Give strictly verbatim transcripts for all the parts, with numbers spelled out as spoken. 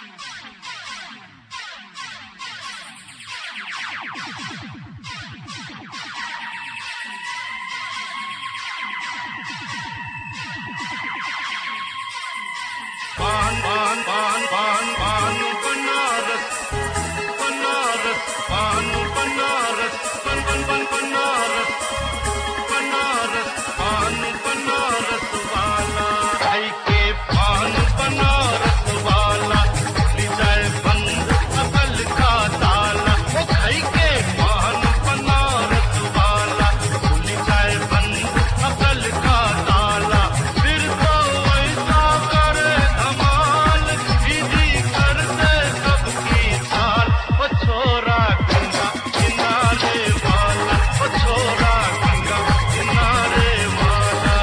पान पान पान पान पान बनारस बनारस पान बनारस बन बन बन बनारस बनारस पान बनारस वाला भाई के पान बनारस वाला खुल जाए बंद अकल का ताला ओ भाई के पान बनारस वाला खुल जाए बंद अकल का ताला फिर तो ऐसा करे धमाल सीधी कर दे सबकी चाल ओ छोरा गंगा किनारे वाला ओ छोरा गंगा किनारे वाला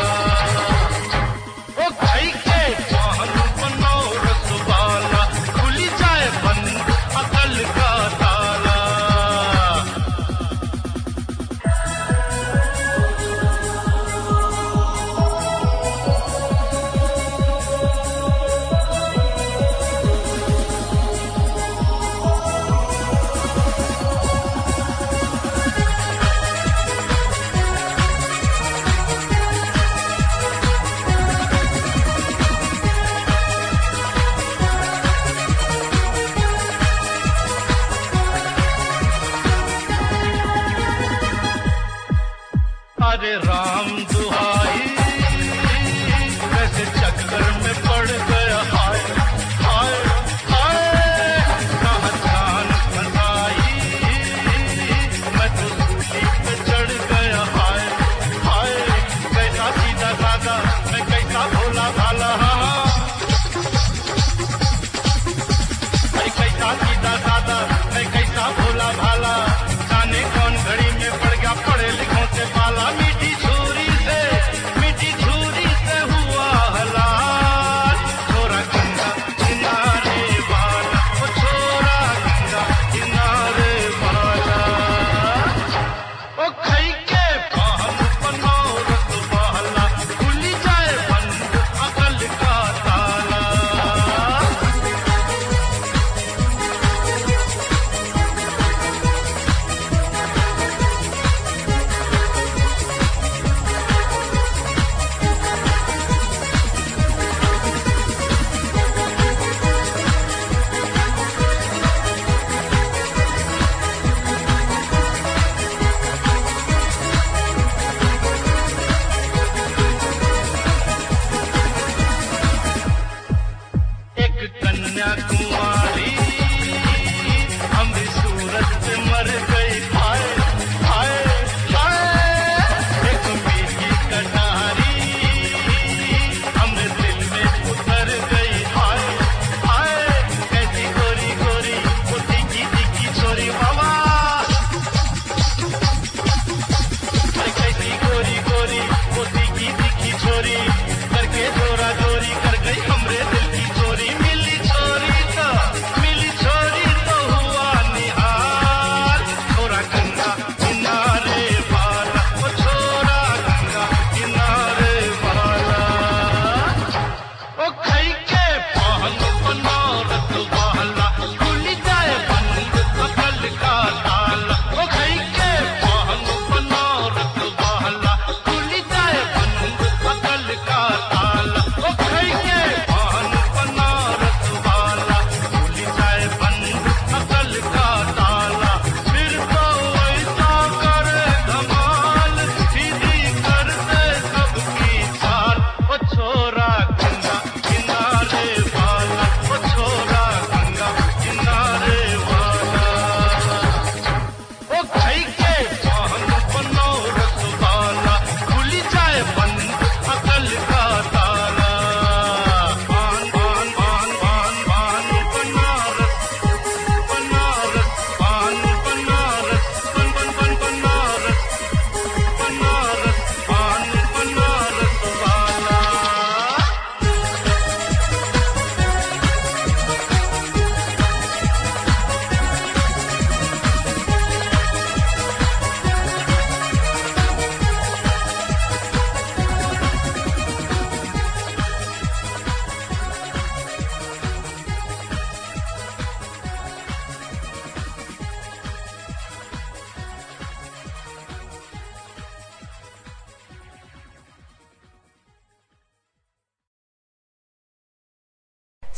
ओ भाई के पान बनारस वाला खुल जाए बंद अकल का ताला। अरे राम दुहाई कैसे चक्कर में पड़ गया हाय हाय हाय कहाँ जान फंसाई मैं तो सूली पे चढ़ गया हाय हाय कैसा सीधा साधा मैं कैसा भोला भाला अरे कैसा सीधा साधा मैं कैसा भोला भाला जाने कौन घड़ी में पड़ गया पढ़े लिखों से पाला मीठी छुरी से मीठी छुरी से हुआ हलाल छोरा गंगा किनारे वाला ओ छोरा गंगा किनारे वाला ओ खई के पान बनारस वाला खुल जाए बंद अकल का ताला। एक कन्या कुमारी हमरी सूरत पे मर गई हाय हाय हाय एक मीठी कटारी हमरे दिल में उतर गई हाय हाय कैसी गोरी गोरी वो दिखी दिखी छोरी बाबा अरे कैसी गोरी गोरी वो दिखी दिखी छोरी करके जोरा जोरी कर गई हमरे दिल की चोरी मिली छोरी तो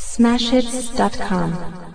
smash hits dot com